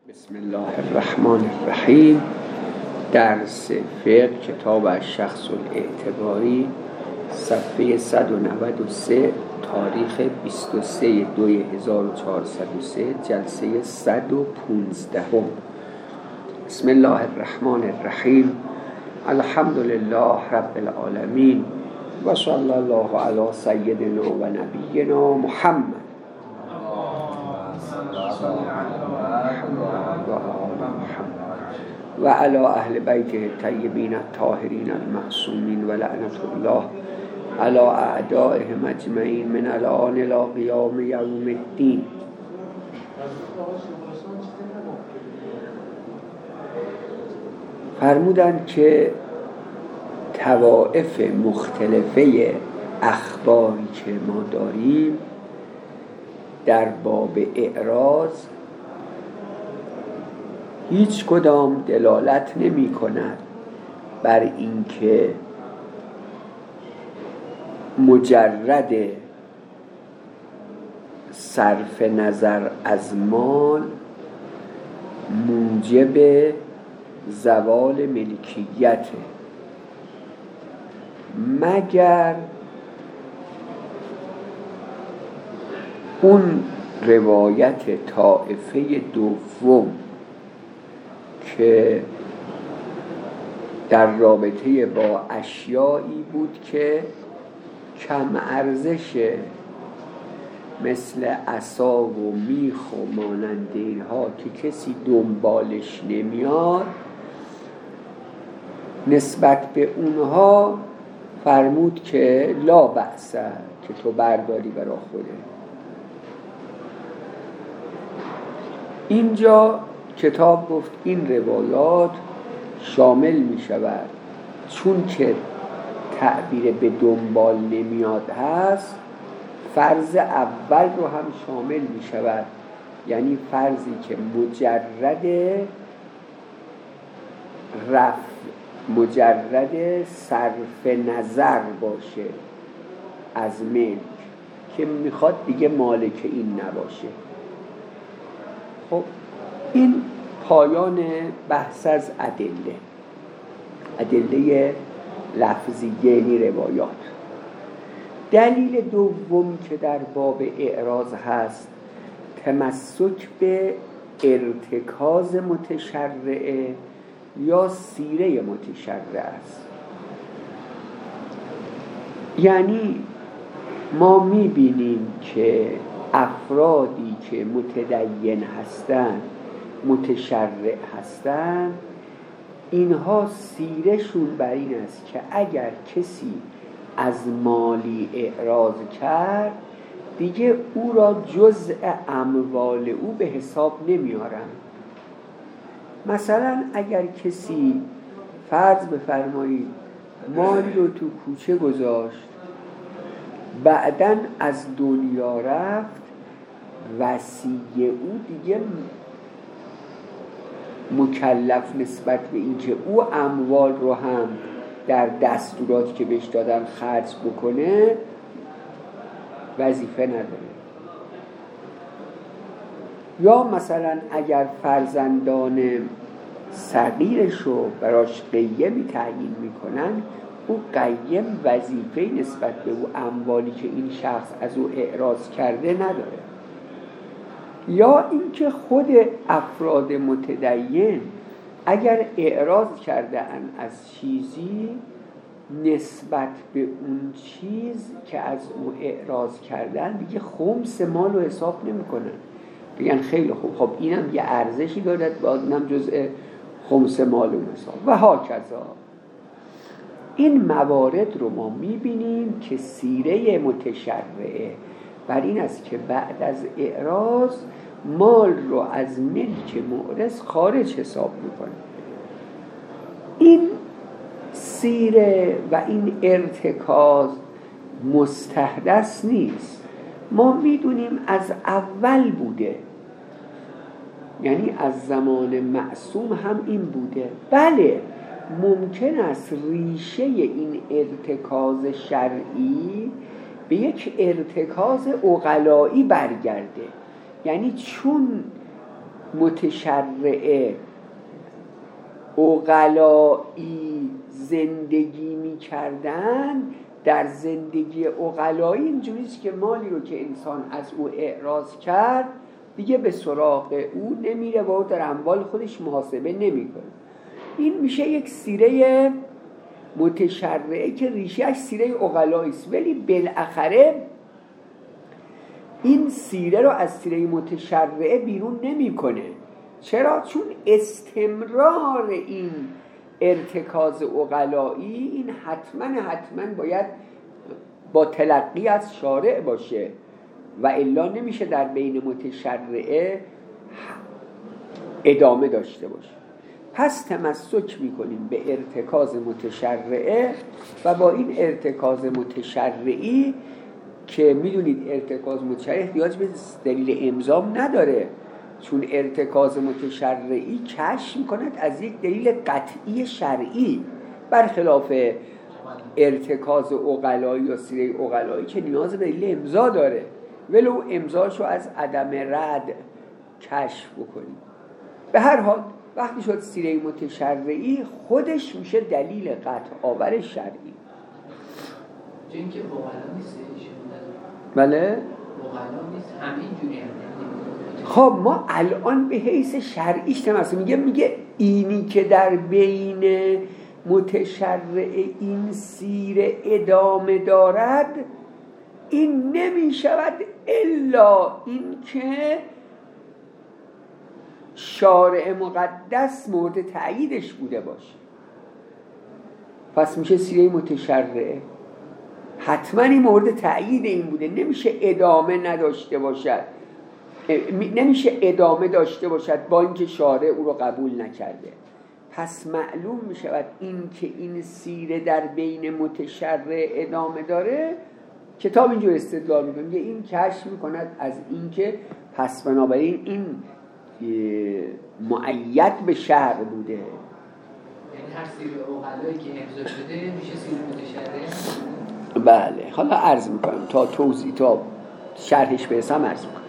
بسم الله الرحمن الرحیم. درس فقه کتاب الشخص الاعتباری صفحه 193 تاریخ 23/2/1403 جلسه 115. بسم الله الرحمن الرحیم. الحمد لله رب العالمین و صلی الله علی سیدنا و نبینا محمد و علی اهل بیته الطیبین الطاهرین المعصومین و لعنت الله علی اعدائهم اجمعین من الان الی قیام یوم الدین. فرمودند که طوائف مختلفه اخباری که ما داریم در باب اعراض هیچ کدام دلالت نمی کند بر اینکه مجرد صرف نظر از مال موجب زوال ملکیت، مگر اون روایت طائفه دوم که در رابطه با اشیایی بود که کم ارزشه، مثل عصا و میخ و مانند اینها که کسی دنبالش نمیاد، نسبت به اونها فرمود که لا بأس که تو برداری برا خوده. اینجا کتاب گفت این روایات شامل می شود، چون که تعبیر به دنبال نمیاد هست، فرض اول رو هم شامل می شود، یعنی فرضی که مجرد صرف نظر باشه از ملک که میخواد دیگه مالک این نباشه. خب این پایان بحث از ادله لفظی یعنی روایات. دلیل دوم که در باب اعراض هست تمسک به ارتکاز متشرعه یا سیره متشرع است. یعنی ما میبینیم که افرادی که متدین هستند، متشرع هستند، اینها سیرشون بر این است که اگر کسی از مالی اعراض کرد دیگه او را جزء اموال او به حساب نمیارن. مثلا اگر کسی فرض بفرمایید مالی رو تو کوچه گذاشت، بعدن از دنیا رفت، وصی او دیگه مکلف نسبت به اینکه او اموال رو هم در دستوراتی که بهش دادن خرج بکنه وظیفه نداره. یا مثلا اگر فرزندان صغیرش رو براش قیمی تعیین میکنن، او قیم وظیفه نسبت به او اموالی که این شخص از او اعراض کرده نداره. یا اینکه خود افراد متدین اگر اعراض کرده اند از چیزی، نسبت به اون چیز که از او اعراض کردن دیگه خمس مال رو حساب نمی کنن، بگن خیلی خوب، خب اینم یه ارزشی دارد، باید اینم جزء خمس مال اون حساب و هاکذا. این موارد رو ما میبینیم که سیره متشرعه بر این است که بعد از اعراض مال رو از ملک مورث خارج حساب میکنه. این سیره و این ارتکاز مستحدث نیست، ما میدونیم از اول بوده، یعنی از زمان معصوم هم این بوده. بله ممکن است ریشه این ارتکاز شرعی به یک ارتکاز عقلایی برگرده، یعنی چون متشرعه عقلایی زندگی میکردن، در زندگی عقلایی اینجوریست که مالی رو که انسان از او اعراض کرد دیگه به سراغ او نمیره و در اموال خودش محاسبه نمیکنه. این میشه یک سیره متشرعه که ریشه‌اش سیره عقلایی است، ولی بالاخره این سیره رو از سیره متشرعه بیرون نمیکنه. چرا؟ چون استمرار این ارتکاز عقلایی این حتما باید با تلقی از شارع باشه و الا نمیشه در بین متشرعه ادامه داشته باشه. پس تمسک میکنیم به ارتکاز متشرعه و با این ارتکاز متشرعی که میدونید ارتکاز متشرعی احتیاج به دلیل امضا نداره، چون ارتکاز متشرعی کشف میکند از یک دلیل قطعی شرعی، برخلاف ارتکاز عقلایی یا سیره عقلایی که نیاز به دلیل امضا داره، ولو امضاشو از عدم رد کشف بکنیم. به هر حال وقتی شد سیره متشرعی خودش میشه دلیل قطع آور شرعی. چون که عقلا نیست، بله؟ عقلا نیست، همین جوری هم. خب ما الان به حیث شرعیش تمسک میگه اینی که در بین متشرع این سیره ادامه دارد این نمی شود الا این که شارع مقدس مورد تأییدش بوده باشه. پس میشه سیره متشرعه حتما این مورد تأیید این بوده، نمیشه ادامه نداشته باشد، نمیشه ادامه داشته باشد با اینکه شارع او رو قبول نکرده. پس معلوم میشود این که این سیره در بین متشرع ادامه داره. کتاب اینجور استدلال میکنه، این کشف میکند از این که پس بنابراین این مؤید به شرع بوده. یعنی هر سیره عقلایی که امضا شده میشه سیره متشرعه. بله، حالا عرض میکنم تا توضیح تا شرحش برسم عرض میکنم.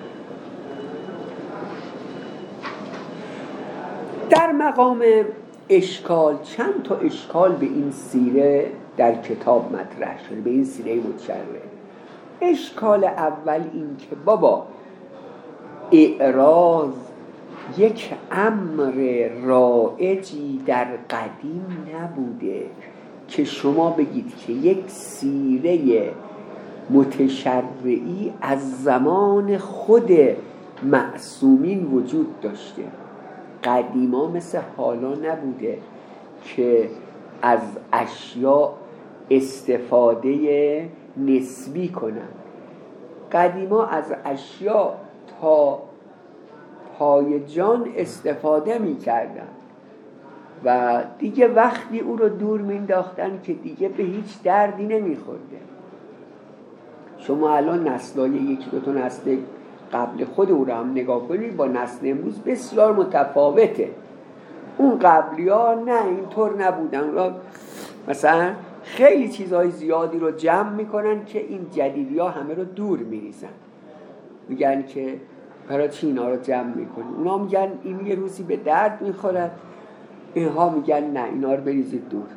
در مقام اشکال چند تا اشکال به این سیره در کتاب مطرح شده، به این سیره متشرعه. اشکال اول این که بابا اعراض یک امر رایجی در قدیم نبوده که شما بگید که یک سیره متشرعی از زمان خود معصومین وجود داشته. قدیما مثل حالا نبوده که از اشیاء استفاده نسبی کنن. قدیما از اشیاء تا پای جان استفاده می کردن و دیگه وقتی او رو دور می انداختن که دیگه به هیچ دردی نمی خورده. شما الان نسلای یکی دو تا نسل قبل خود او رو هم نگاه کنید با نسل امروز بسیار متفاوته. اون قبلی ها نه اینطور نبودن، مثلا خیلی چیزهای زیادی رو جمع میکنن که این جدیدی ها همه رو دور میریزن، میگن که برای چی اینا رو جمع میکنی؟ اونا میگن این یه روزی به درد میخورد، اینها میگن نه اینا رو بریزید دور.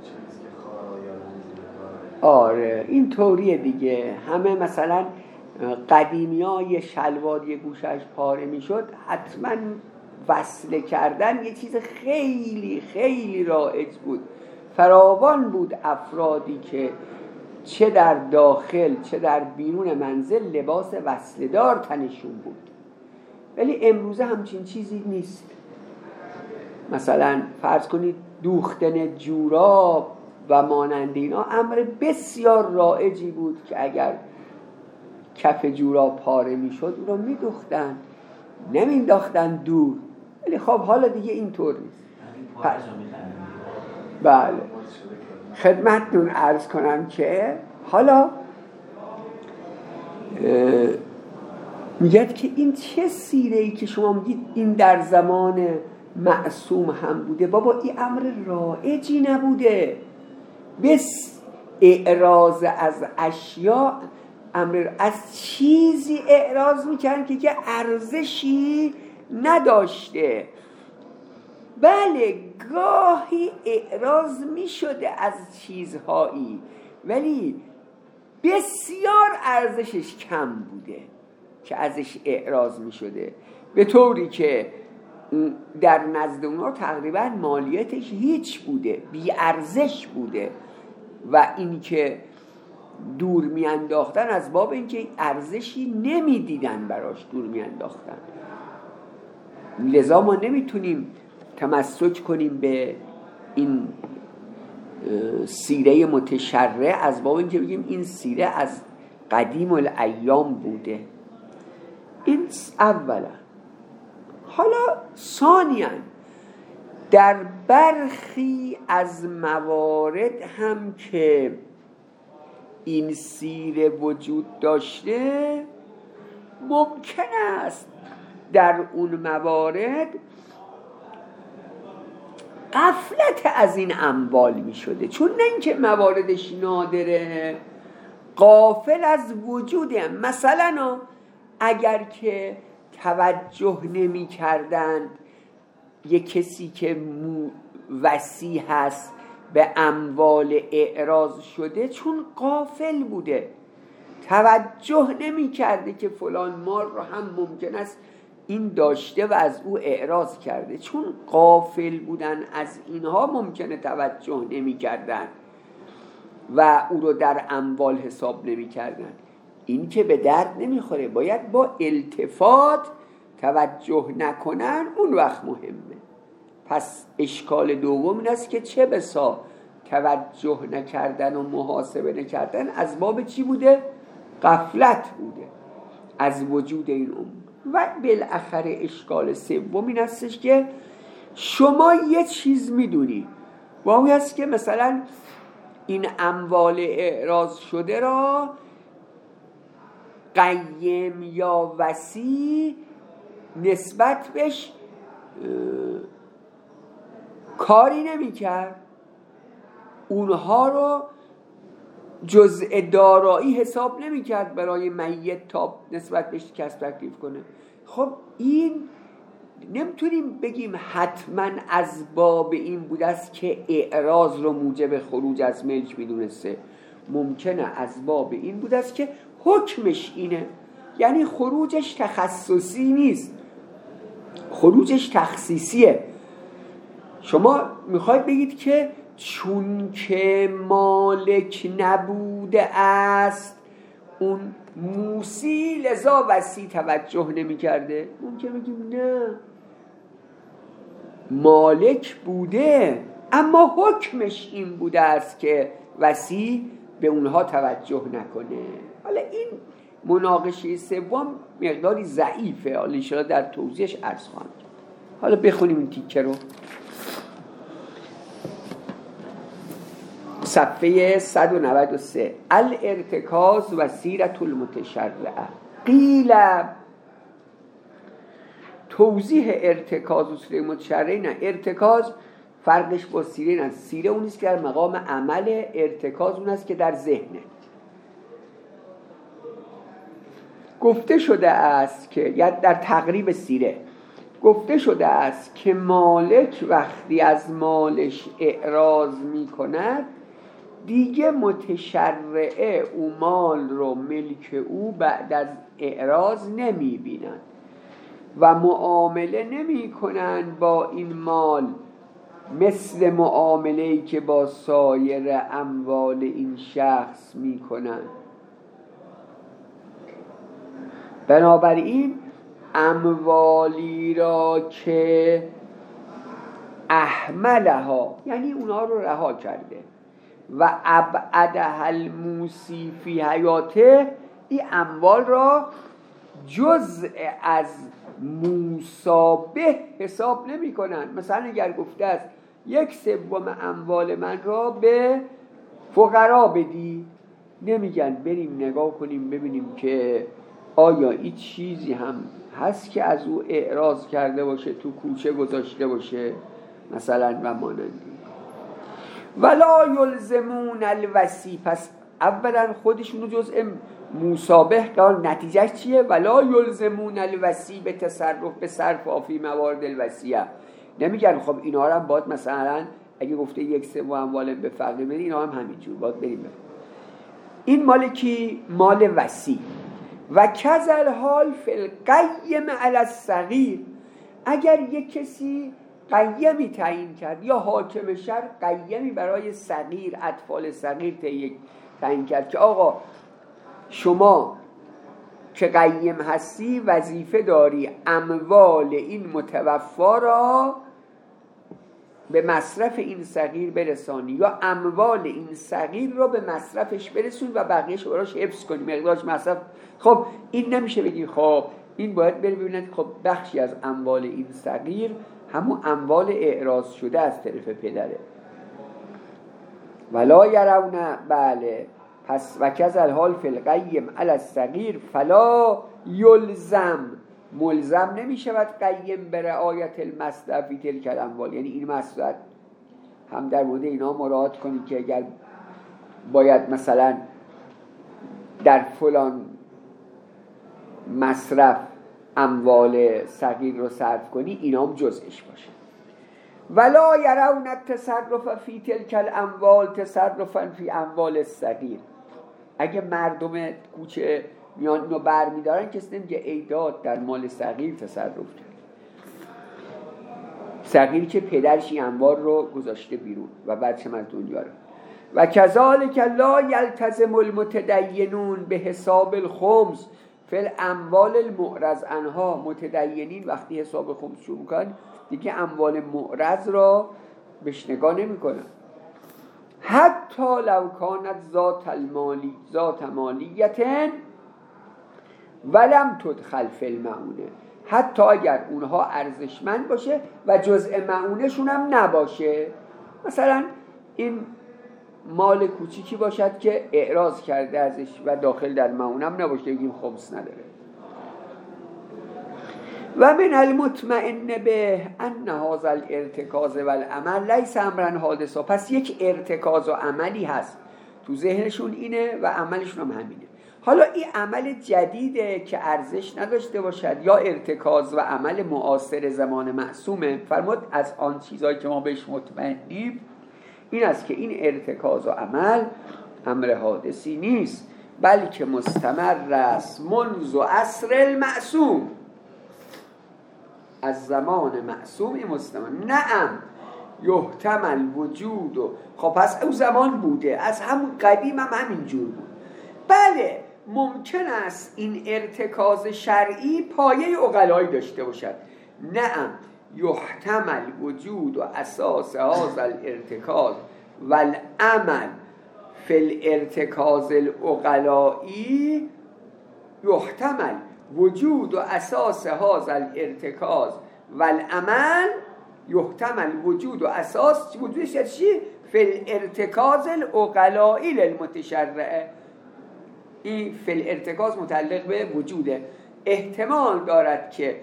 آره این طوریه دیگه. همه مثلا قدیمی ها یه شلوار یه گوشش پاره میشد، حتما وصله کردن یه چیز خیلی خیلی رایج بود. فراوان بود افرادی که چه در داخل چه در بیرون منزل لباس وصله‌دار تنشون بود. ولی امروزه همچین چیزی نیست. مثلا فرض کنید دوختن جوراب و مانند اینا امر بسیار رایجی بود که اگر کف جوراب پاره میشد اون رو میدوختن، نمینداختن دور. ولی خب حالا دیگه اینطور نیست. بله خدمتتون عرض کنم که حالا میگد که این چه سیره‌ای که شما میگید این در زمان معصوم هم بوده. بابا این امر رایجی نبوده. بس اعراض از اشیاء، امر از چیزی اعراض میکنن که ارزشی نداشته. بله گاهی اعراض می شده از چیزهایی، ولی بسیار ارزشش کم بوده که ازش اعراض می شده، به طوری که در نزد اونا تقریبا مالیتش هیچ بوده، بی ارزش بوده و این که دور می انداختن از باب اینکه ارزشی نمی دیدن براش دور می انداختن. لذا ما نمیتونیم تمسک کنیم به این سیره متشرع از باب اینکه بگیم این سیره از قدیم الایام بوده. این اولا. حالا ثانیاً در برخی از موارد هم که این سیره وجود داشته، ممکن است در اون موارد غفلت از این اموال می شده، چون نه اینکه مواردش نادره، غافل از وجوده. مثلا اگر که توجه نمی کردند یک کسی که وصی هست به اموال اعراض شده، چون غافل بوده توجه نمی کرده که فلان مال رو هم ممکن است این داشته و از او اعراض کرده، چون غافل بودن از اینها ممکنه توجه نمی کردن و او رو در اموال حساب نمی کردن. این که به درد نمی خوره، باید با التفات توجه نکنن، اون وقت مهمه. پس اشکال دوم این است که چه بسا توجه نکردن و محاسبه نکردن از باب چی بوده؟ غفلت بوده از وجود این امور. و بالاخره اشکال سوم این هستش که شما یه چیز میدونی و اون هست که مثلا این اموال اعراض شده را قیم یا وصی نسبت بهش کاری نمی کرد، اونها رو جزء دارایی حساب نمی کرد برای میت تا نسبت بهش کسب تکلیف کنه. خب این نمیتونیم بگیم حتما از باب این بوده است که اعراض رو موجب خروج از ملک میدونسته، ممکنه از باب این بوده است که حکمش اینه، یعنی خروجش تخصصی نیست، خروجش تخصیصیه. شما میخواید بگید که چون که مالک نبوده است اون موسی لذا وصی توجه نمی کرده، ممکن بگیم نه، مالک بوده اما حکمش این بوده است که وصی به اونها توجه نکنه. حالا این مناقشه سوم مقداری ضعیفه، حالا ان شاءالله در توضیحش عرض خواهم کرد. حالا بخونیم این تیکه رو. صفحه 193. الارتکاز و سیرت المتشرعه. قیل توضیح ارتکاز و سیره متشرعه. نه، ارتکاز فرقش با سیره نه، سیره اون است که در مقام عمل، ارتکاز اون است که در ذهنه. گفته شده است که یا در تقریب سیره گفته شده است که مالک وقتی از مالش اعراض می کند دیگه متشرعه او مال رو ملک او بعد از اعراض نمی بینند و معامله نمی کنند با این مال مثل معامله‌ای که با سایر اموال این شخص می کنند. بنابراین اموالی را که احملها یعنی اونا رو رها کرده و ابعدها الموسی فی حیاته، این اموال را جزء از موسابه حساب نمی کنن. مثلا اگر گفته است 1/3 اموال من را به فقرا بدی، نمیگن بریم نگاه کنیم ببینیم که آیا این چیزی هم هست که از او اعراض کرده باشه، تو کوچه گذاشته باشه مثلا و مانندی. ولا یلزمون الوصی، پس اولا خودشونو جزء موسابه قال نتیجه چیه؟ ولا یلزمون الوصی به تصرف به صرف آفی موارد الوصیه. نمیگن خب اینا رو هم باید مثلا اگه گفته 1/3 اموال به فقیر بدی، اینا هم همینجور باید بریم. این مال کی؟ مال وصی. و کذل حال فی القیم علی الصغیر. اگر یک کسی قیمی تعیین کرد یا حاکم شهر قیمی برای صغیر، اطفال صغیر تعیین کرد که آقا شما که قیم هستی وظیفه داری اموال این متوفا را به مصرف این صغیر برسانی یا اموال این صغیر را به مصرفش برسون و بقیهش براش حفظ کنی، مقدارش مصرف. خب این نمیشه بگی خب این باید ببینید خب بخشی از اموال این صغیر همون اموال اعراض شده از طرف پدره. ولا یرون، بله، پس و کذل حال فی القیم علی الصغیر فلا یلزم، ملزم نمی شود قیم به رعایت المصلحت فی تلک الاموال. یعنی این مصلحت هم در مورد اینا مراعات کنید که اگر باید مثلا در فلان مصرف اموال صغیر رو صرف کنی، اینا هم جزءش باشه. ولا یرون التصرف فی تلک الاموال تصرفا فی اموال الصغیر. اگه مردم کوچه میان اینو بر میدارن کسی نمیگه ایداد در مال صغیر تصرف کرد، صغیر که پدرش این اموال رو گذاشته بیرون و بعد چه از دنیا رو. و کذالک لا یلتزم المتدینون به حساب الخمس فی الاموال المعرض عنها. متدینین وقتی حساب خمس شروع میکنن دیگه اموال معرض را بهش نگاه نمیکنن. حتی لو کانت ذات مالیت ولم تدخل فی المعونه. حتی اگر اونها ارزشمند باشه و جزء معونهشون هم نباشه. مثلا این مال کوچیکی باشد که اعراض کرده ازش و داخل در معونه هم نباشه، بگیم خمس نداره. و من المطمئن به ان هذا الارتکاز والعمل لیس امرا حادثا. پس یک ارتکاز و عملی هست تو ذهنشون اینه و عملشون هم همینه. حالا این عمل جدیده که ارزش نداشته باشد یا ارتکاز و عمل معاصر زمان معصومه، فرمود از آن چیزایی که ما بهش مطمئنیم این است که این ارتکاز و عمل امر حادثی نیست، بلکه مستمر است منذ عصر المعصوم، از زمان معصوم مستمر. نعم یحتمل وجود. خب پس او زمان بوده، از همون قدیم هم همین جور بود. بله ممکن است این ارتکاز شرعی پایه عقلایی داشته باشد. نعم یحتمل وجود و اساس هذا الارتکاز والعمل فی الارتکاز العقلایی. یحتمل وجود و اساس هذا الارتکاز والعمل، یحتمل وجود و اساس وجودش چی؟ فی الارتکاز العقلایی للمتشرعه. این فی الارتکاز متعلق به وجوده. احتمال دارد که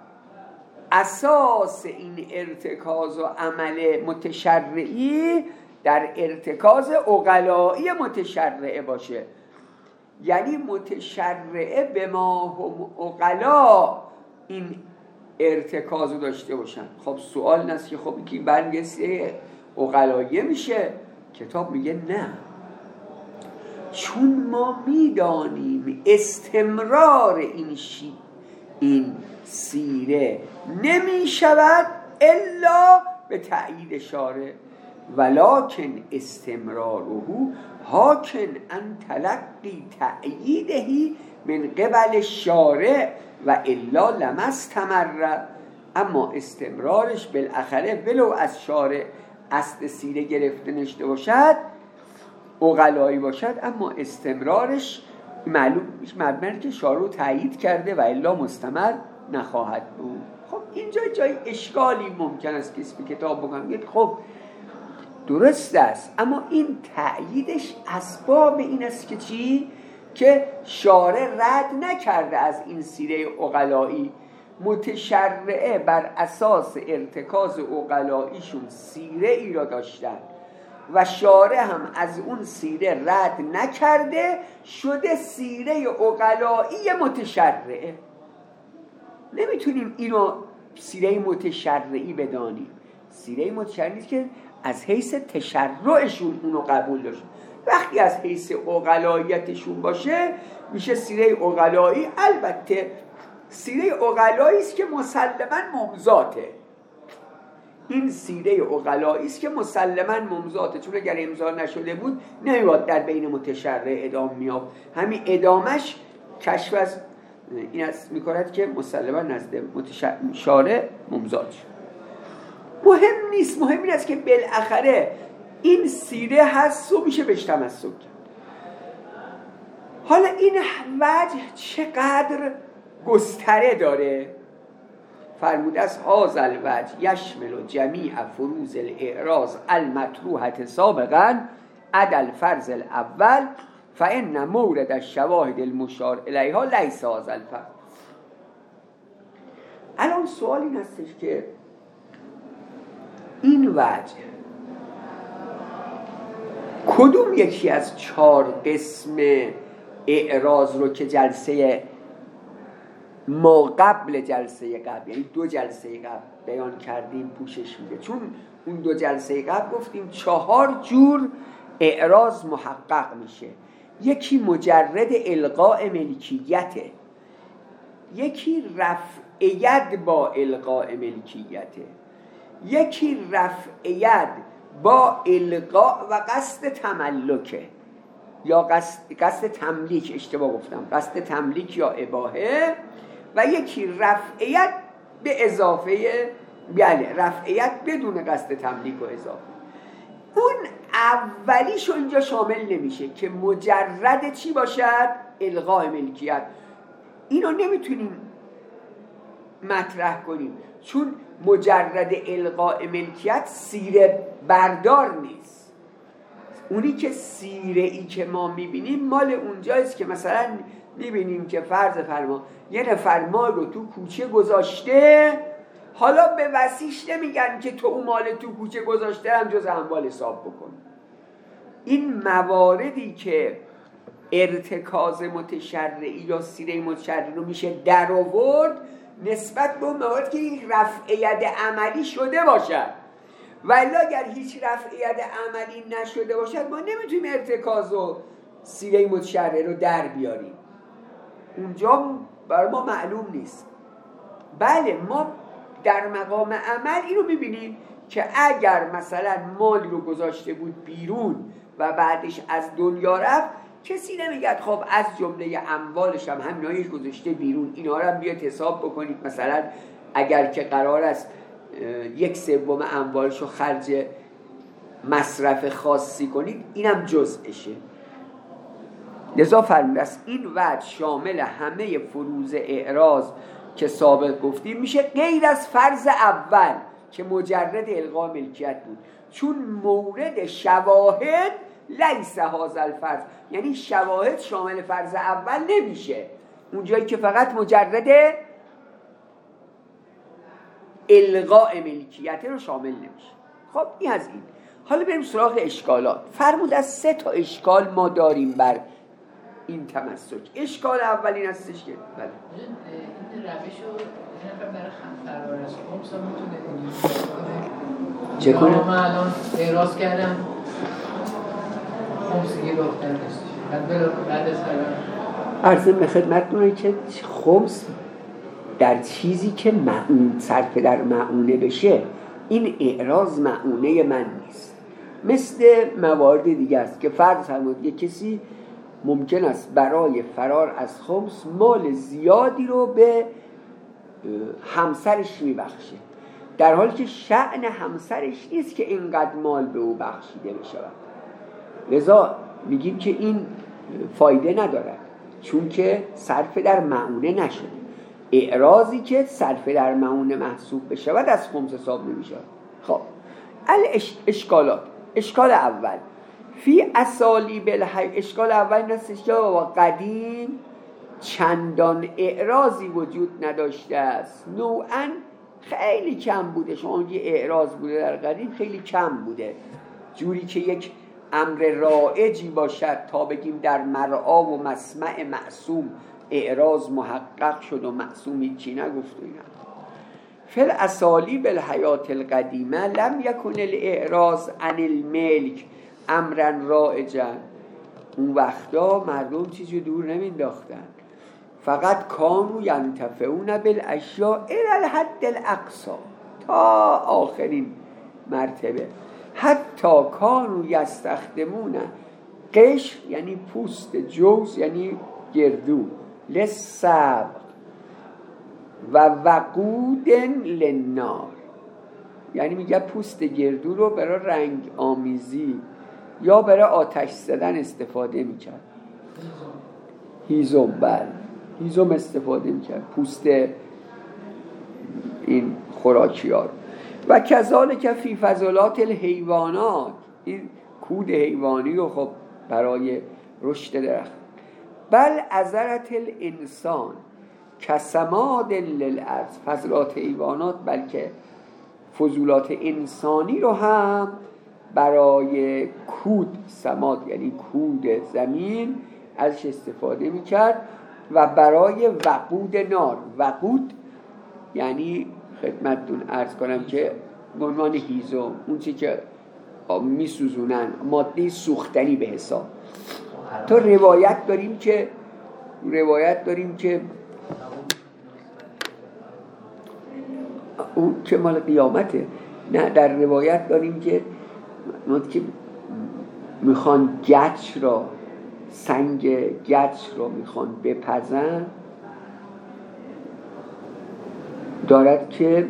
اساس این ارتکاز و عمل متشرعی در ارتکاز عقلایی متشرعه باشه. یعنی متشرعه به ما هم عقلا این ارتکاز رو داشته باشن. خب سوال این است که خب این برگسته عقلاییه میشه؟ کتاب میگه نه، چون ما میدانیم استمرار این سیره نمیشود الا به تأیید شارع، ولکن استمراره حاکن ان تلقی تأییدهی من قبل شارع و الا لم استمر. اما استمرارش بالاخره ولو از شارع اصل سیره گرفته نشده باشد، عقلایی باشد، اما استمرارش معلوم مبنی که شارع تأیید کرده و الا مستمر نخواهد بود. خب اینجا جای اشکالی ممکن است که اسم کتاب بکنم. خب درست است، اما این تأییدش اسباب این است که چی؟ که شارع رد نکرده از این سیره عقلایی. متشرعه بر اساس ارتکاز عقلاییشون سیره ای را داشتن و شارع هم از اون سیره رد نکرده، شده سیره عقلایی متشرعه. نمیتونیم اینو سیره متشرعی بدانیم. سیره متشرعی که از حیث تشرعشون اونو قبول داشت. وقتی از حیث عقلاییتشون باشه میشه سیره عقلایی. البته سیره عقلایی است که مسلماً ممضاته. این سیره عقلایی است که مسلماً ممضاته، چون اگر امضا نشده بود نمیباد در بین متشرع ادام میافت. همین ادامش کشف از این است میکند که مسلماً نزد شارع ممضات شد. مهم نیست، مهم این است که بالاخره این سیره هست و میشه بهش تمسک کرد. حالا این وجه چقدر گستره داره؟ فرموده است هذا الوجه یشمل جمیع فروض الاعراض المطروحه سابقا عدا الفرض الاول فان مورد الشواهد المشار الیها لیس هذا الفرض. الان سوال این هستش که این وجه کدوم یکی از 4 قسم اعراض رو که جلسه ما قبل جلسه قبل، یعنی 2 جلسه قبل بیان کردیم پوشش میده؟ چون اون 2 جلسه قبل گفتیم 4 جور اعراض محقق میشه. یکی مجرد القاء ملکیته، یکی رفع ید با القاء ملکیته، یکی رفع ید با القاء و قصد تملکه یا قصد تملیک، اشتباه گفتم، قصد تملیک یا اباحه، و یکی رفعیت به اضافه، بله رفعیت بدون قصد تملیک و اضافه. اون اولیشو اینجا شامل نمیشه که مجرد چی باشد؟ الغاء ملکیت. اینو نمیتونیم مطرح کنیم چون مجرد الغاء ملکیت سیره بردار نیست. اونی که سیره ای که ما میبینیم مال اونجایست که مثلا میبینیم که فرض فرما یه نفر مال رو تو کوچه گذاشته، حالا به وسیش نمیگن که تو اون مال تو کوچه گذاشته هم جز اموال حساب بکن. این مواردی که ارتکاز متشرعی یا سیره متشرعی رو میشه در آورد نسبت به اون موارد که یک رفع ید عملی شده باشد، ولی اگر هیچ رفع ید عملی نشده باشد ما نمیتونیم ارتکاز و سیره متشرعی رو در بیاریم. اونجا بر ما معلوم نیست. بله ما در مقام عمل اینو میبینیم که اگر مثلا مالی رو گذاشته بود بیرون و بعدش از دنیا رفت، کسی نمیگه خب از جمله اموالش هم همینایش گذاشته بیرون، اینا رو هم بیاد حساب بکنید، مثلا اگر که قرار است 1/3 اموالش رو خرج مصرف خاصی کنید اینم جزءشه. لذا فرموده است این وجه شامل همه فروض اعراض که سابق گفتیم میشه غیر از فرض اول که مجرد الغاء ملکیت بود، چون مورد شواهد لیس هذا الفرض، یعنی شواهد شامل فرض اول نمیشه، اونجایی که فقط مجرد الغاء ملکیت رو شامل نمیشه. خب این از این. حالا بریم سراغ اشکالات. فرمود از 3 تا اشکال ما داریم بر این تمسک. اشکال اول این هستش که بله این روش رو نفر برای فرار از خمس هم میتونه چه کنه؟ من الان اعراض کردم خمس یه دختر نیستش، بعد از فرار عرض به خدمتتون که خمس در چیزی که صرف در معونه بشه، این اعراض معونه من نیست. مثل موارد دیگه است که فرض فرمود یک کسی ممکن است برای فرار از خمس مال زیادی رو به همسرش میبخشه، در حالی که شأن همسرش نیست که اینقدر مال به او بخشیده بشود. لذا میگیم که این فایده ندارد چون که صرف در معونه نشده. اعراضی که صرف در معونه محسوب بشود از خمس حساب نمیشه. خب اشکالات. اشکال اول فی اسالیب الحی، اشکال اول نستش که قدیم چندان اعراضی وجود نداشته است، نوعاً خیلی کم بوده. شما میگی اعراض بوده در قدیم، خیلی کم بوده. جوری که یک امر رایجی باشد تا بگیم در مرعا و مسمع معصوم اعراض محقق شد و معصوم هیچی نگفت و اینا. فی الاسالیب الحیات القدیمه لم یکن الاعراض عن الملک امرا رایجا. اون وقتا مردم چیزی دور نمینداختن، فقط کانوا ینتفعون بالاشیاء الی الحد الاقصی، تا آخرین مرتبه. حتی کانوا یستخدمون قشر یعنی پوست جوز یعنی گردو، للسبغ و وقود للنار، یعنی میگه پوست گردو رو برای رنگ آمیزی یا برای آتش زدن استفاده میکرد. هیزم، بله هیزم استفاده میکرد، پوست این خوراکی ها رو. و کذالک فی فضلات الحیوانات، این کود حیوانی رو خب برای رشد درخت. بل عذرت الانسان کسماد للارض، فضلات حیوانات بلکه فضولات انسانی رو هم برای کود، سماد یعنی کود زمین، ازش استفاده میکرد. و برای وقود نار، وقود یعنی خدمتتون عرض کنم که به عنوان هیزم، اون چی که میسوزونن، ماده سوختنی به حساب. تو روایت داریم که اون که مال قیامته، نه در روایت داریم که میخوان گچ را، سنگ گچ را میخوان بپزن، دارد که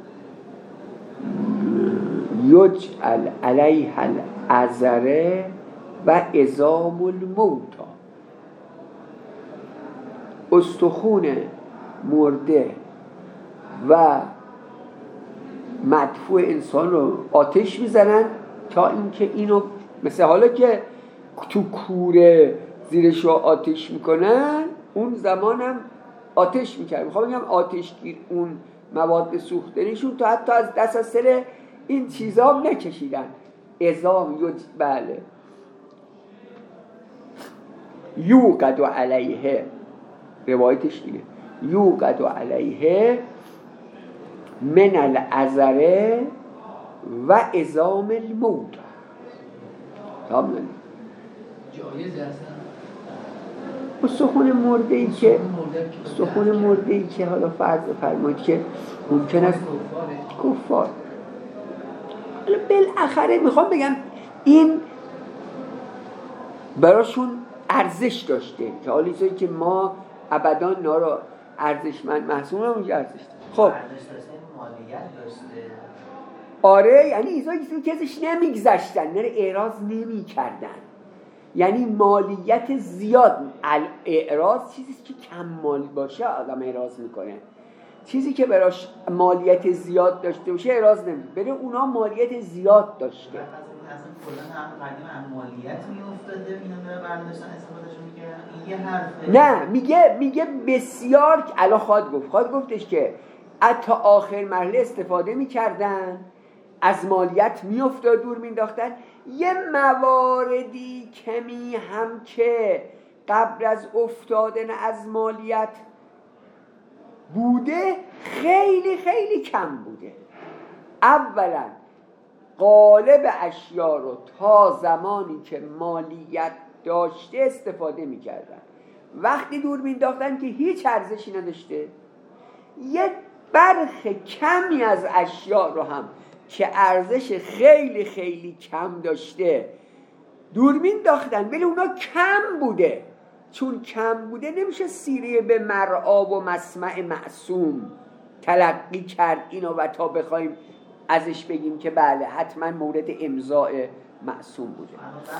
یجعل علیها العذره و عظام الموتی، استخون مرده و مدفوع انسان رو آتش میزنن تا اینکه اینو، مثل حالا که تو کوره زیرش رو آتش میکنن، اون زمان هم آتش میکرد. میخوام بگم آتشگیر اون مواد سوختنیشون تا حتی از دست از سر این چیزا هم نکشیدن. عظام بله یوقد علیه، روایتش اینه، یوقد علیه من العذره و عظام الموت. تمام جایزه اصلا استخون مرده ای که حالا فرض فرمایید که ممکن است کفار، بالاخره میخوام بگم این براشون ارزش داشته که حالا چیزایی که ما ابدا نارا ارزشمند محسوب نمیشه ارزش داشته. خب مالیت داشته. آره، یعنی ایزایی که ازش نمیگذشتن، نه اعراض نمی کردن، یعنی مالیت زیاد. اعراض چیزی که کم مال باشه آدم اعراض میکنه، چیزی که براش مالیت زیاد داشته باشه اعراض نمیکنه. بره اونا مالیت زیاد داشته، اصلا کلا هم قدیم مالیت میافتاده، اینا برای برداشتن استفادهشون میکردن. نه میگه بسیار، الان خواهد گفتش که تا آخر مرحله استفاده میکردن، از مالیت میافتاد دور مینداختن. یه مواردی کمی هم که قبل از افتادن از مالیت بوده، خیلی خیلی کم بوده. اولا غالب اشیا رو تا زمانی که مالیت داشته استفاده میکردن، وقتی دور مینداختن که هیچ ارزشی نداشته. یه برخ کمی از اشیا رو هم که ارزش خیلی خیلی کم داشته دور مینداختن، ولی اونا کم بوده. چون کم بوده نمیشه سیره به مرعا و مسمع معصوم تلقی کرد اینو و تا بخوایم ازش بگیم که بله حتما مورد امضاء معصوم بوده.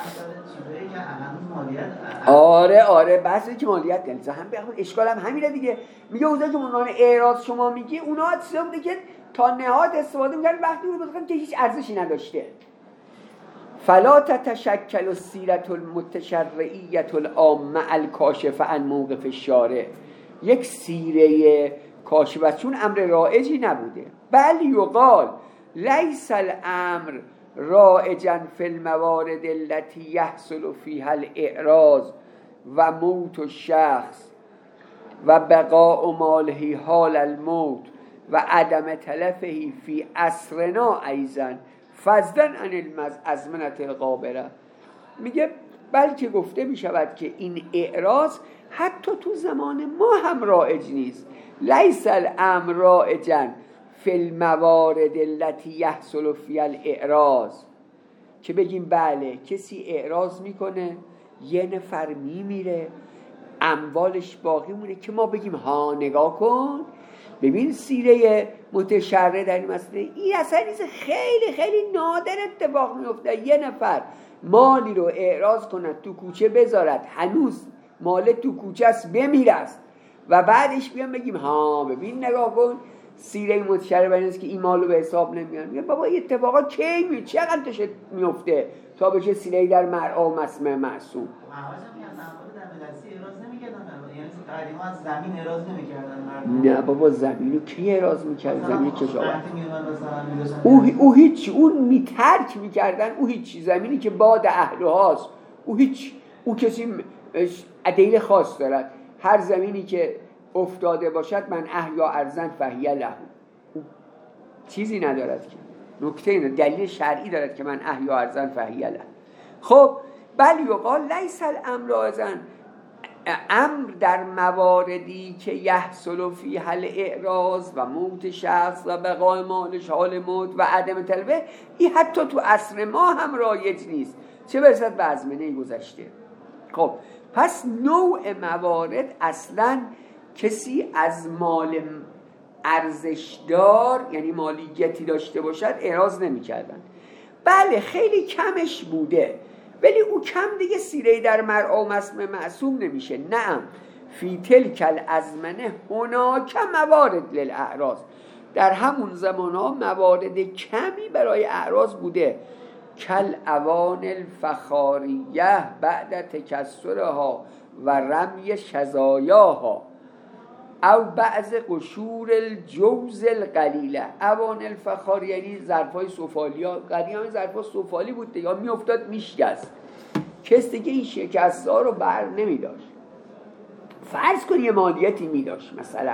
آره بحثی که مالیت گلزا هم بخون اشکال هم همینه دیگه. میگه اوزا که منان اعراض شما میگی، اونا چیزا بوده که تا نهاد استفاده میکرد، وقتی رو بخونم که هیچ ارزشی نداشته. فلا تتشکل السیرة المتشرعیة العامة الکاشفة عن موقف الشارع، یک سیره کاشفه چون امر رایجی نبوده. بل یقال لیس الامر رائجا فی الموارد التي يحصل فيها الاعراض و موت الشخص و بقاء ماله حال الموت و عدم تلفه فی عصرنا ایضا فضلا عن الازمنة الغابرة. میگه بلکه گفته میشود که این اعراض حتی تو زمان ما هم رایج نیست. لیس الامر رایجا فی الموارد التي یحصل فیها الاعراض، که بگیم بله کسی اعراض میکنه، یه نفر میمیره، اموالش باقی مونه، که ما بگیم ها نگاه کن ببین سیره متشرع در این مسئله، این اصلا خیلی خیلی نادر اتفاق میفته. یه نفر مالی رو اعراض کند تو کوچه بذارد، هنوز مال تو کوچه است، بمیره است و بعدش بیان بگیم ها ببین نگاه کن سیره متشرع بر است که این مالو به حساب نمیان. میگه بابا این اتفاقا کی چقدر تاش میفته تا بشه سیره در مرعا و مسمع معصوم. از زمین اعراض نمی‌کردن. نه بابا زمینو کی اعراض می‌کرد؟ زمین کشاورز او هیچ، اون ترک می‌کردن، او هیچ. زمینی که باد اهلهاست او هیچ، او کسی دلیل خاص دارد. هر زمینی که افتاده باشد من احیا ارضا فهی له، او چیزی ندارد که نکته اینه، دلیل شرعی دارد که من احیا ارضا فهی له. خب بل یقال لیس الامر ازن، امر در مواردی که یحصل فیها الاعراض و موت شخص و بقای مالش حال موت و عدم تلفه، این حتی تو عصر ما هم رایج نیست، چه برسد به ازمنه گذشته. خب پس نوع موارد اصلا کسی از مال ارزشدار یعنی مالیتی داشته باشد اعراض نمی کردن. بله خیلی کمش بوده، ولی او کم دیگه سیره در مرعا و مسمع معصوم نمیشه. نعم فی تلک الازمنه هناک موارد للاعراض، در همون زمان ها موارد کمی برای اعراض بوده. کل اوان الفخاریه بعد تکسرها و رمی شزایاها او بعض قشور الجوز القلیله. اوان الفخار یعنی ظرفای سفالی ها، قدیم ظرفا سفالی بود یا می افتاد میشکست، کس دیگه این شکست ها رو بر نمی داشت. فرض کن یه مالیتی می داشت، مثلا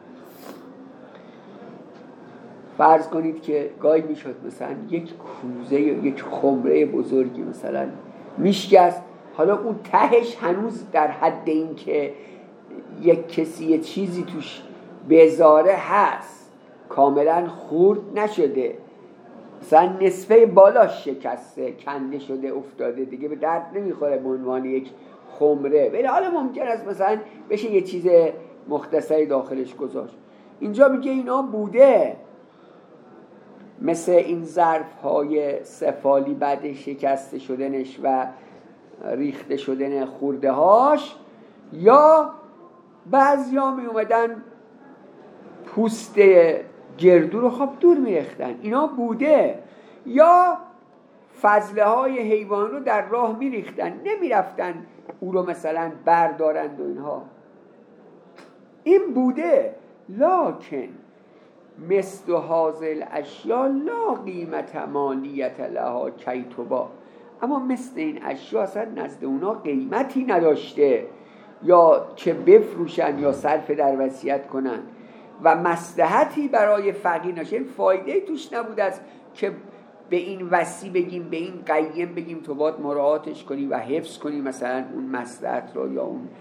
فرض کنید که گاهی می شد مثلا یک کوزه یا یک خمره بزرگی مثلا میشکست، حالا اون تهش هنوز در حد این که یک کسی یه چیزی توش بذاره هست، کاملا خورد نشده، مثلا نصفه بالاش شکسته کنده شده افتاده، دیگه به درد نمیخوره به عنوان یک خمره، ولی حالا ممکن است مثلا بشه یه چیز مختصری داخلش گذاشت. اینجا میگه اینا بوده، مثل این ظرف های سفالی بعد شکسته شدنش و ریخته شدن خورده هاش، یا بعضی ها می اومدن پوست گردو رو خب دور می ریختن، اینا بوده، یا فضله های حیوان رو در راه می ریختن، نمی رفتن او رو مثلا بردارند و اینها، این بوده. لکن مثل هازل اشیا لا قیمت مالیت لها کیتوبا، اما مثل این اشیا اصلا نزد اونا قیمتی نداشته یا چه بفروشن یا صرف در وصیت کنن و مصلحتی برای فقیر نشه، فایده توش نبوده است که به این وصی بگیم به این قیم بگیم تو باید مراعاتش کنی و حفظ کنی مثلا اون مصلحت رو یا اون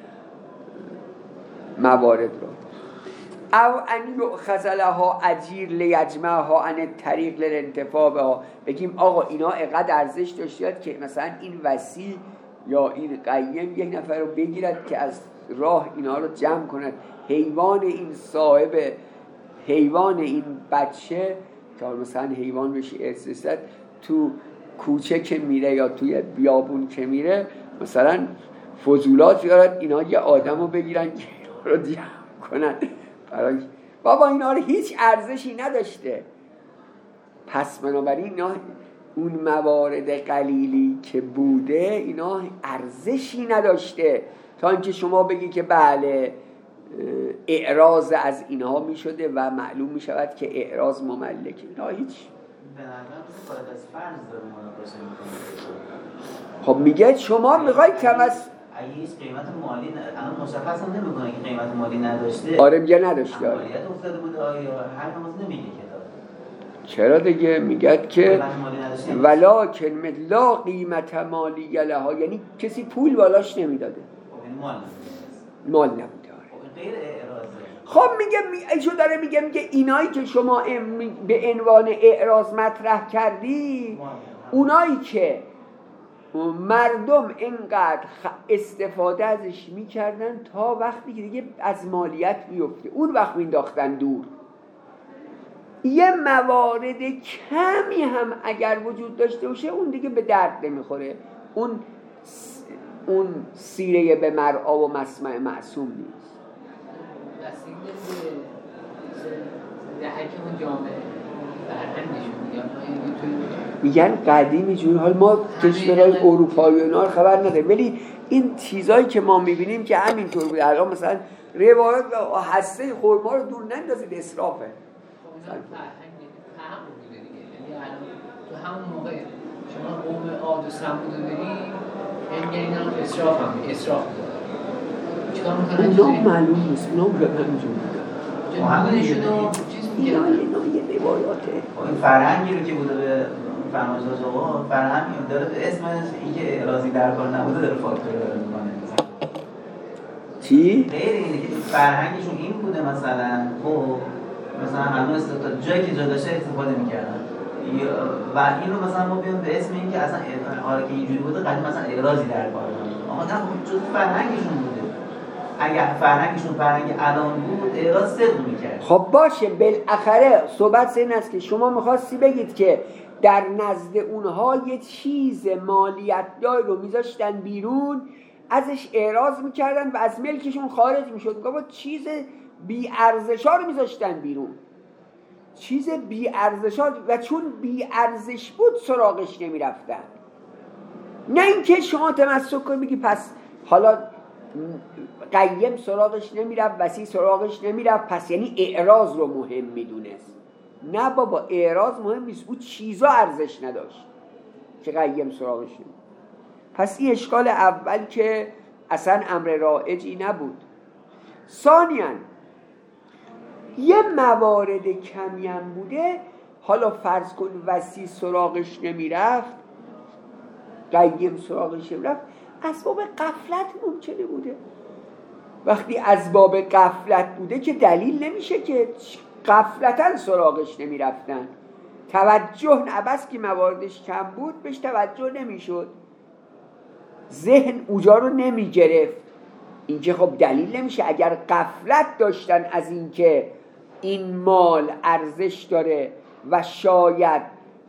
موارد رو. او ان یؤخذ لها اجیر لیجمعها عن الطریق للانتفاع بها، بگیم آقا اینا اینقدر ارزش داشته که مثلا این وصی یا این قیم یک نفر رو بگیرد که از راه اینا رو جمع کند، حیوان این صاحب، حیوان این بچه که مثلا حیوان بشه ارث تو کوچه که میره یا توی بیابون که میره مثلا فضولات بیارد، اینا یه آدم رو بگیرن که اینا رو جمع کنن برای بابا اینا رو هیچ ارزشی نداشته. پس بنابراین اینا اون موارد قلیلی که بوده اینا ارزشی نداشته تا اینکه شما بگی که بله اعراض از اینها می شده و معلوم می شود که اعراض مملکه. اینا هیچ به نظر مثل خارج از فرض داره مناقشه میکنه. خب میگه شما میخواید اگه هیچ قیمت مالی الان مشخص هم نمیکنه که قیمت مالی نداشته. آره میگه نداشته. مالیات افتاده بوده آیا هر نماز نمیگه کتاب. چرا دیگه میگه که ولکن لا قیمت مالی لها، یعنی کسی پول بالاش نمیداده. مال نبوده. غیر اعراضه. خب میگه ایشون داره میگه اینایی که شما به عنوان اعراض مطرح کردی، اونایی که مردم اینقدر استفاده ازش میکردن تا وقتی که دیگه از مالیت بیفته، اون وقت مینداختن دور. یه موارد کمی هم اگر وجود داشته باشه اون دیگه به درد نمیخوره، اون سیره به مرعا و مسمع معصوم نیست. میگن قدیمی جور، حال ما کشورهای اروپایی و اینا خبر نداره، ولی این چیزایی که ما میبینیم که همینطور بوده. الان مثلا روایت هسته خرما رو دور نندازید، اسرافه. تو همون موقع شما قوم عاد و ثمود رو برید، یعنی هم اسراف هم اسراف چیکار میکنن؟ اونا معلوم نیست، اونا همینجور همینشون رو چیز میگن، یه روایاته. این فرهنگی رو که بوده به فرمایشات آقا، فرهنگی داره به اسم اینکه راضی در کار نبوده داره فاکتور داره میکنه. چی؟ غیر اینه که فرهنگشون این بوده مثلا مثلا هنوز جایی که جا داشته استفاده میکردن و این رو مثلا ما بیان به اسم این که اصلا آره که اینجوری بوده قدیم مثلا اعراضی در کار نبوده. اما نه، جز فرهنگشون بوده. اگر فرهنگشون فرهنگ الان بود اعراض صدق میکرد. خب باشه، بالاخره صحبت این است که شما میخواستی بگید که در نزد اونها یه چیز مالیت دار رو میذاشتن بیرون، ازش اعراض میکردن و از ملکشون خارج میشد. بابا چیز بی ارزشا رو میذاشتن بیرون، چیز بی ارزشا، و چون بی ارزش بود سراغش نمیرفتن. نه اینکه شما تمسک کنید بگی پس حالا قیم سراغش نمیرفت، وسیع سراغش نمیرفت، پس یعنی اعراض رو مهم میدونست. نه بابا، اعراض مهم نیست، اون چیزا ارزش نداشت که قیم سراغش نمیرفت. پس این اشکال اول که اصلا امر رایجی نبود. ثانیاً یه موارد کمی هم بوده، حالا فرض کن وسیع سراغش نمیرفت، قیم سراغش نمیرفت، اسباب غفلت ممکنه بوده. وقتی اسباب غفلت بوده که دلیل نمیشه که غفلتاً سراغش نمیرفتن. توجه نبست که مواردش کم بود بهش توجه نمیشد، ذهن اوجا رو نمیگرفت. اینکه خب دلیل نمیشه اگر غفلت داشتن از اینکه این مال ارزش داره و شاید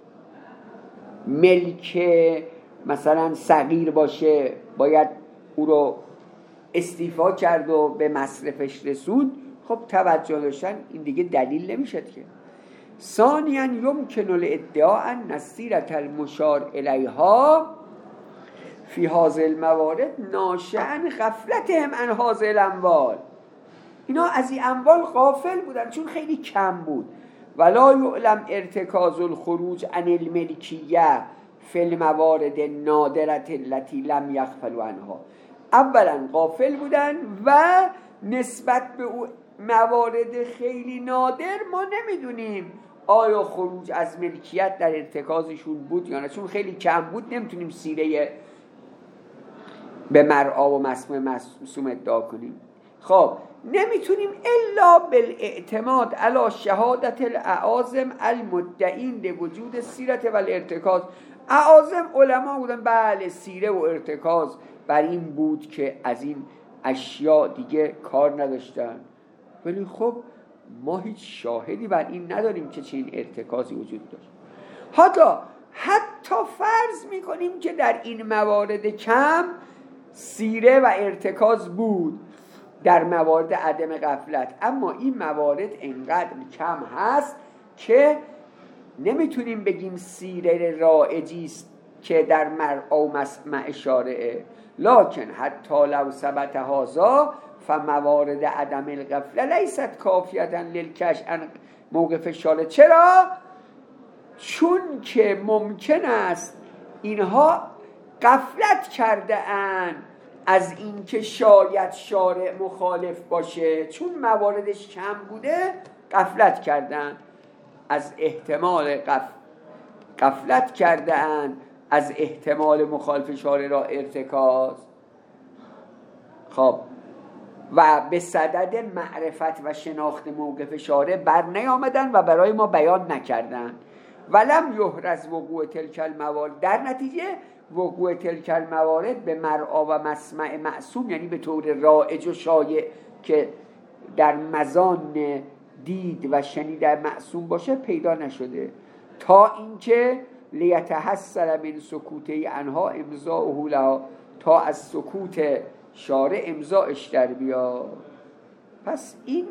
ملک مثلا صغیر باشه، باید او رو استیفا کرد و به مصرفش رسوند، خب توجه داشتن، این دیگه دلیل نمیشد که. ثانیاً یمکن الادعاء ان السیرة المشار الیها فی هذه الموارد ناشئ غفلتهم عن هذه الاموال. اینا از این اموال غافل بودن چون خیلی کم بود. ولا یعلم ارتکاز الخروج عن الملکیه فی الموارد النادرة التي لم یغفلوا عنها. اولا غافل بودن و نسبت به موارد خیلی نادر ما نمیدونیم آیا خروج از ملکیت در ارتکازشون بود یا نه، چون خیلی کم بود نمیتونیم سیره به مرعا و مسمع معصوم ادعا کنیم. خب نمیتونیم الا بالاعتماد علی شهادت الاعاظم المدعین لوجود سیرت و الارتکاز. اعاظم علما بودن، بله سیره و ارتکاز بر این بود که از این اشیاء دیگه کار نداشتن، ولی خب ما هیچ شاهدی بر این نداریم که چنین ارتکازی وجود داشت. حتی فرض میکنیم که در این موارد کم سیره و ارتکاز بود در موارد عدم غفلت، اما این موارد انقدر کم هست که نمیتونیم بگیم سیره رائجی است که در مرعا و مسمع شارعه. لکن حتی لو ثبت هذا فموارد عدم الغفله لیست کافیه للکشف عن موقف شارع. چرا؟ چون که ممکن است اینها غفلت کرده اند از این که شاید شارع مخالف باشه، چون مواردش کم بوده غفلت کردن از احتمال غفلت کرده اند از احتمال مخالف شارع را ارتکاز. خب و به صدد معرفت و شناخت موقف شارع بر نیامدن و برای ما بیان نکردن. ولم یحرز وقوع تلک الموارد، در نتیجه وقوع تلک الموارد به مرعا و مسمع معصوم، یعنی به طور رایج و شایع که در مزان دید و شنید معصوم باشه پیدا نشده، تا اینکه لیتحصل من سکوته عنها امضاءه لها، تا از سکوت شارع امضاءش در بیاد. پس این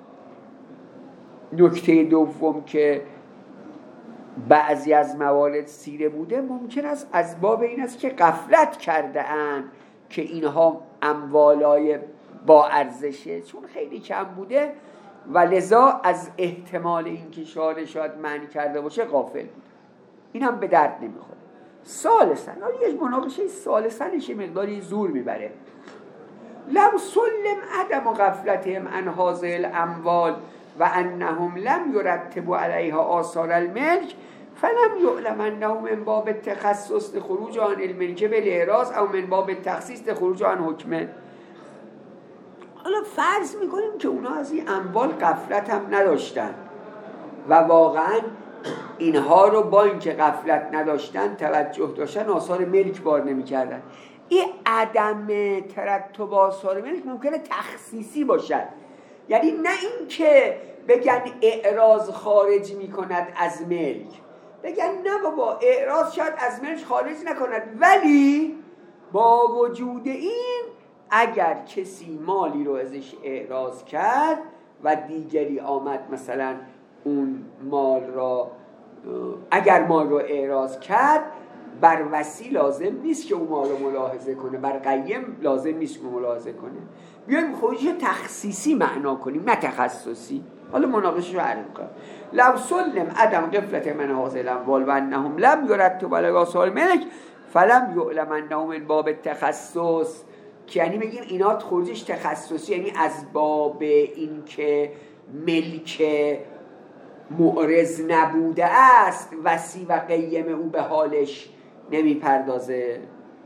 نکته دوم که بعضی از موارد سیره بوده ممکن است از باب این است که غفلت کرده اند که اینها اموالای با ارزشه، چون خیلی کم بوده و لذا از احتمال اینکه شارع شاید معنی کرده باشه غافل بود. این هم به درد نمیخوره. ثالثاً، یک مناقشه ثالثاًش مقداری زور میبره. لو سلم عدم غفلتهم عن هذه الاموال و انهم لم يرتبوا عليها آثار الملك فلم يعلم انه من باب التخصص لخروج عن الملك بالاعراض او من باب التخصیص لخروج عن حکمه. حالا فرض میکنیم که اونا از این اموال غفلت هم نداشتن و واقعا اینها رو با اینکه غفلت نداشتن توجه داشتن آثار ملک بار نمیکردن. این عدم ترتب آثار ملک ممکنه تخصیصی باشد، یعنی نه این که بگن اعراض خارج میکند از ملک، بگن نه بابا اعراض شاید از ملک خارج نکند، ولی با وجود این اگر کسی مالی رو ازش اعراض کرد و دیگری آمد مثلا اون مال را، اگر مال رو اعراض کرد بر وسی لازم نیست که اون مال رو ملاحظه کنه، بر قیم لازم نیست که ملاحظه کنه. بیایم خودش تخصیصی معنا کنیم نه تخصصی. حالا مناقشه رو عرض کنم. لو سلم عدم غفلت من هذه الاموال و انهم لم يرتبوا على آثار الملك فلم يعلم انه من باب التخصص، که یعنی بگیم اینا خروجش تخصصی، یعنی از باب این که ملک معرض نبوده است وسی و قیم او به حالش نمی پردازه.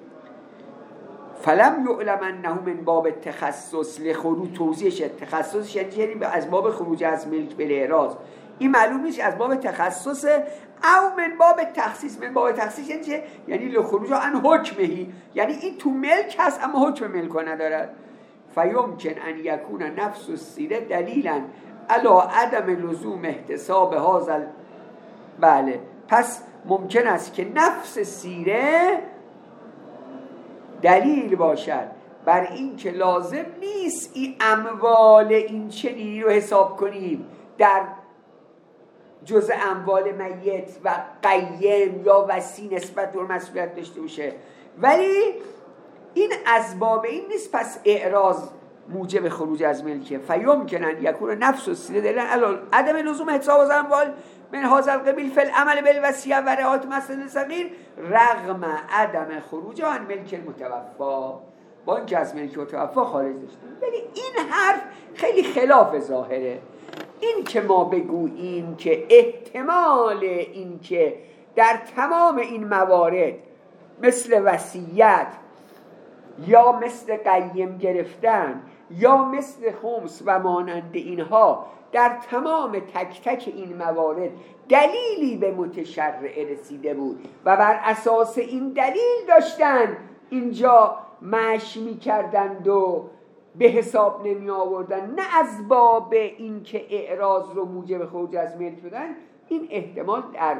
فلم یعلم انه من باب التخصص لخروج، توضیحش تخصصش یعنی از باب خروج از ملک بالاعراض، این معلوم نیست از باب تخصص او من باب تخصیص. من باب تخصیص یعنی چه؟ یعنی لخروج عن حکمهی، یعنی این تو ملک هست اما حکم ملک ندارد. فیمکن ان یکون نفس السیره دلیلا علی عدم لزوم احتساب هذا. بله، پس ممکن است که نفس سیره دلیل باشد بر این که لازم نیست این اموال این چنینی رو حساب کنیم در جزء اموال میت و قیم یا وسی نسبت و مسئولیت داشته باشه، ولی این از باب این نیست پس اعراض موجب خروج از ملکه. فیمکن ان یکون نفس السیره دلیلا عدم لزوم حساب از اموال من هذا القبیل فی العمل بالوصیه و رعایت مسئله صغیر رغم عدم خروج عن ملک المتوفی، با اینکه از ملک متوفی خارج داشته. ولی این حرف خیلی خلاف ظاهره. این که ما بگوییم که احتمال این که در تمام این موارد مثل وصیت یا مثل قیم گرفتن یا مثل خمس و مانند اینها در تمام تک تک این موارد دلیلی به متشرع رسیده بود و بر اساس این دلیل داشتن اینجا مشی می‌کردند و به حساب نمی آوردن، نه از باب این که اعراض رو موجب خروج از ملک بدن. این احتمال در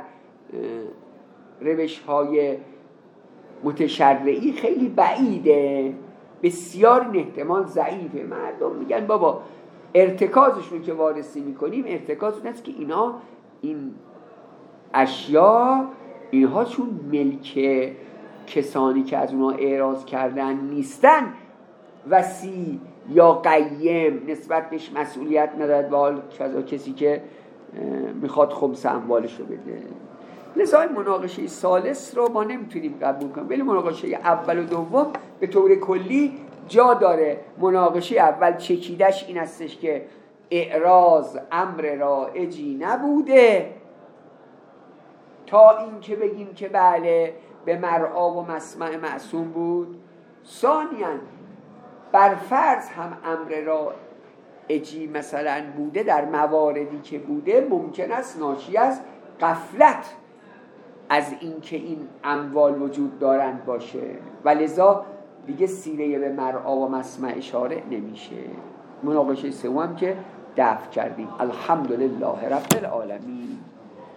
روش‌های متشرعی خیلی بعیده، بسیار این احتمال ضعیفه. مردم میگن بابا ارتکازشون که وارسی میکنیم ارتکاز اون است که اینا این اشیا اینها چون ملک کسانی که از اونها اعراض کردن نیستن وصی یا قیم نسبت بهش مسئولیت ندارد و حال کسی که میخواد خمس اموالش رو بده. لذا مناقشه ثالث رو ما نمیتونیم قبول کنیم، ولی مناقشه اول و دوم به طور کلی جا داره. مناقشه اول چکیدش این هستش که اعراض امر رایجی نبوده تا این که بگیم که بله به مرعا و مسمع معصوم بود. ثانیاً بر فرض هم امر رایجی مثلا بوده، در مواردی که بوده ممکن است ناشی از غفلت از این که این اموال وجود دارند باشه و لذا دیگه سیره به مرعا و مسمع اشاره نمیشه. مناقشه سوم که دفع کردیم. الحمدلله رب العالمین.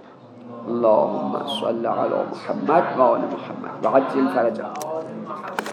اللهم صل علی محمد و آل محمد و عجل فرجهم.